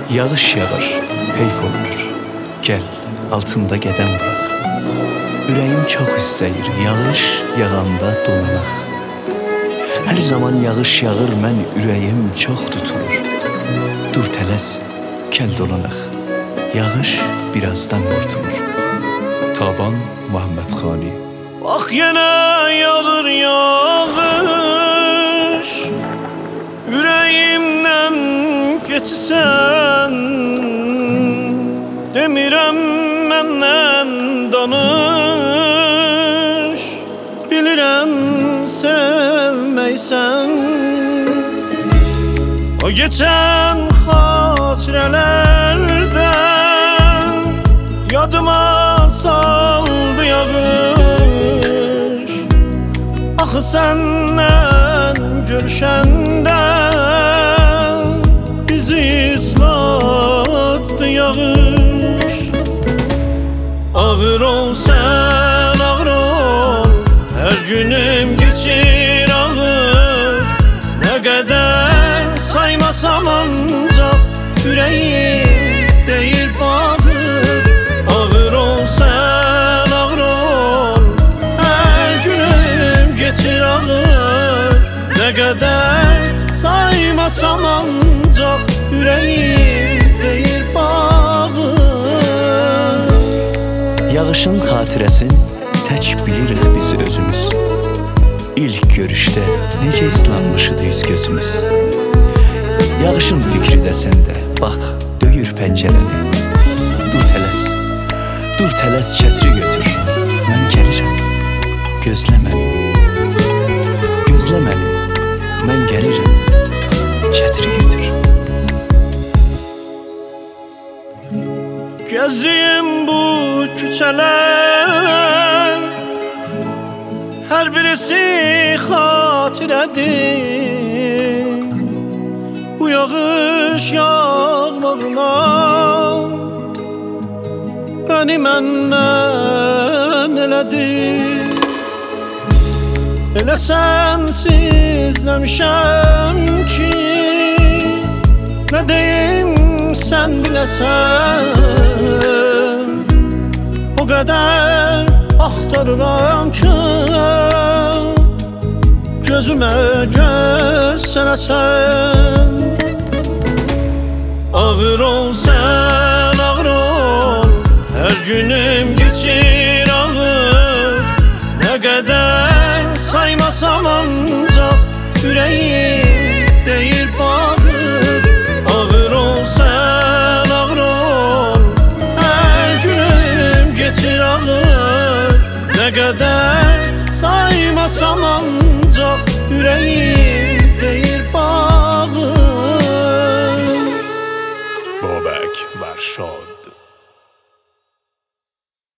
Yağış yağır, heyf olunur. Gəl, altında qədəm bıraq. Ürəyim çox istəyir, yağış yağanda dolanaq. Hər zaman yağış yağır, mən ürəyim çox tutulur. Dur tələs, gəl dolanaq. Yağış birazdan qurtulur. Taban Muhammedxani. Bax yenə yağır yağış, ürəyimdən keçsən. Demirəm məndən danış, bilirəm sevməysən. O geçən xatirələrdən yadıma saldı yağış. Axı səndən görüşəndən bizi ıslatdı yağış. Ağır ol sən, ağır ol, hər günüm geçir ağır. Nə qədər saymasam ancaq ürəyim deyir bağır. Ağır ol sən, ağır ol, hər günüm geçir ağır. Nə qədər saymasam ancaq ürəyim deyir bağır. Yağışın xatirəsin tək bilirik biz özümüz. İlk görüşdə necə islanmışdı üz gözümüz. Yağışın fikri də səndə, bax, döyür pəncərəni. Dur tələs, çətri götür, mən gəlirəm. Gözlə məni, mən gəlirəm. Çətri götür. Gəzdiyim bu küçələr, hər birisi xatirədir. Bu yağış yağmağına bəni məndən elədi. Elə sənsizləmişəm ki, nə deyim sən biləsən. O qədər axtarıram ki, gözümə göstərəsən. Ağır ol sən, ağır ol, hər günüm geçir ağır. Nə qədər saymasam ancaq ürəyim deyir bağır. Ağır ol sən, ağır ol, hər günüm geçir ağır. Nə qədər saymasam ancaq ürəyim deyir bağır. Bobek Varşod.